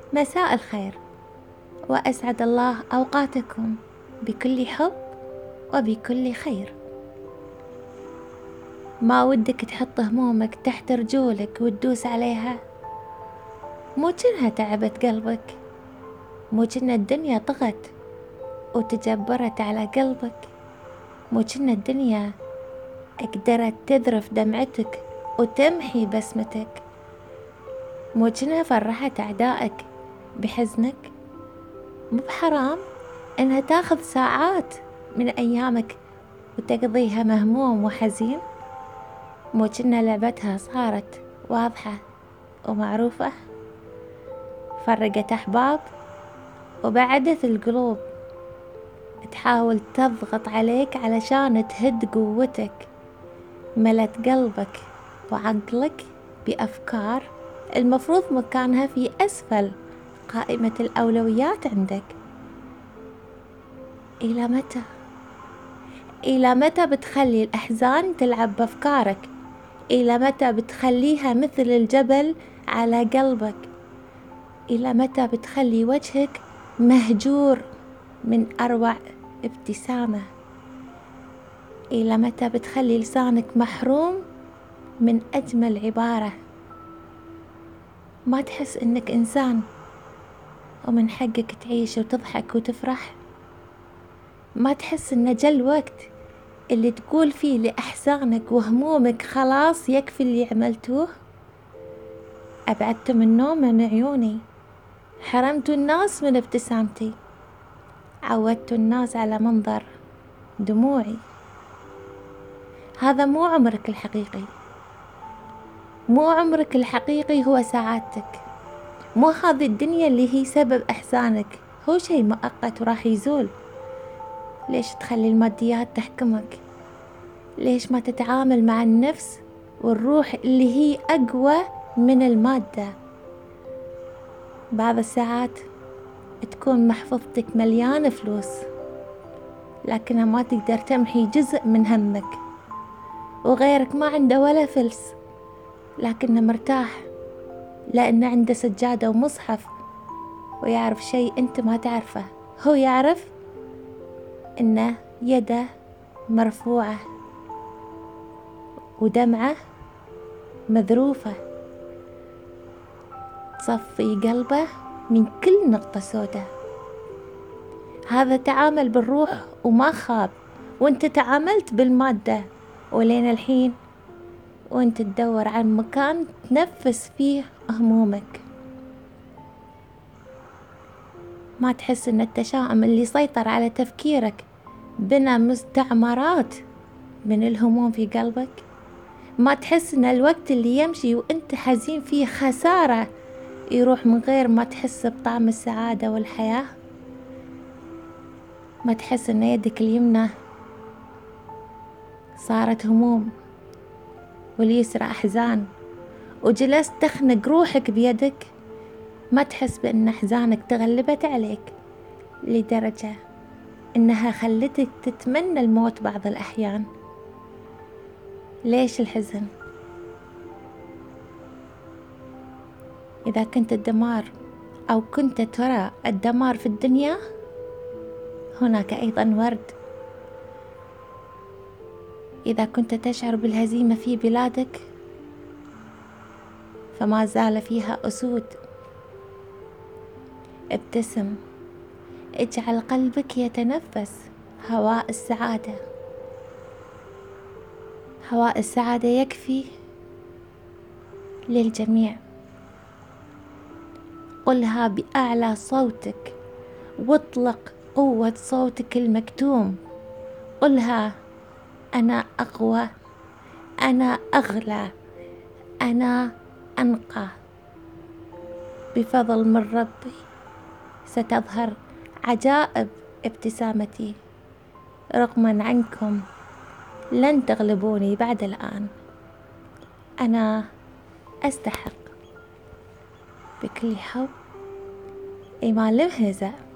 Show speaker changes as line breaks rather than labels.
مساء الخير، وأسعد الله أوقاتكم بكل حب وبكل خير. ما ودك تحط همومك تحت رجولك وتدوس عليها؟ مو جنها تعبت قلبك، مو جنها الدنيا طغت وتجبرت على قلبك، مو جنها الدنيا قدرت تذرف دمعتك وتمحي بسمتك، مو جنها فرحت أعدائك بحزنك. مو بحرام إنها تاخذ ساعات من أيامك وتقضيها مهموم وحزين؟ مو جنة لعبتها صارت واضحة ومعروفة، فرقت أحباب وبعدت القلوب، تحاول تضغط عليك علشان تهد قوتك، ملت قلبك وعقلك بأفكار المفروض مكانها في أسفل قائمة الأولويات عندك. إلى متى؟ إلى متى بتخلي الأحزان تلعب بأفكارك؟ إلى متى بتخليها مثل الجبل على قلبك؟ إلى متى بتخلي وجهك مهجور من أروع ابتسامة؟ إلى متى بتخلي لسانك محروم من أجمل عبارة؟ ما تحس إنك إنسان ومن حقك تعيش وتضحك وتفرح؟ ما تحس إن جا الوقت اللي تقول فيه لأحزانك وهمومك خلاص يكفي اللي عملتوه؟ أبعدتم النوم من عيوني، حرمت الناس من ابتسامتي، عودت الناس على منظر دموعي. هذا مو عمرك الحقيقي، مو عمرك الحقيقي هو سعادتك، مو هذه الدنيا اللي هي سبب أحزانك، هو شيء مؤقت وراح يزول. ليش تخلي الماديات تحكمك؟ ليش ما تتعامل مع النفس والروح اللي هي أقوى من المادة؟ بعض الساعات تكون محفظتك مليانة فلوس لكنها ما تقدر تمحي جزء من همك، وغيرك ما عنده ولا فلس لكنه مرتاح لأنه عنده سجادة ومصحف ويعرف شيء أنت ما تعرفه. هو يعرف إنه يده مرفوعة ودمعة مذروفة تصفي قلبه من كل نقطة سوداء. هذا تعامل بالروح وما خاب، وانت تعاملت بالمادة ولين الحين وانت تدور عن مكان تنفس فيه همومك. ما تحس ان التشاؤم اللي سيطر على تفكيرك بنى مستعمرات من الهموم في قلبك؟ ما تحس ان الوقت اللي يمشي وانت حزين فيه خسارة يروح من غير ما تحس بطعم السعادة والحياة؟ ما تحس ان يدك اليمنى صارت هموم واليسرى أحزان وجلست تخنق روحك بيدك؟ ما تحس بأن أحزانك تغلبت عليك لدرجة إنها خلتك تتمنى الموت بعض الأحيان؟ ليش الحزن؟ إذا كنت الدمار أو كنت ترى الدمار في الدنيا، هناك أيضا ورد. إذا كنت تشعر بالهزيمة في بلادك، فما زال فيها أسود. ابتسم، اجعل قلبك يتنفس هواء السعادة. هواء السعادة يكفي للجميع. قلها بأعلى صوتك واطلق قوة صوتك المكتوم. قلها: أنا أقوى، أنا أغلى، أنا أنقى. بفضل من ربي ستظهر عجائب ابتسامتي. رغما عنكم لن تغلبوني بعد الآن. أنا أستحق بكل حب إيمان المهزة.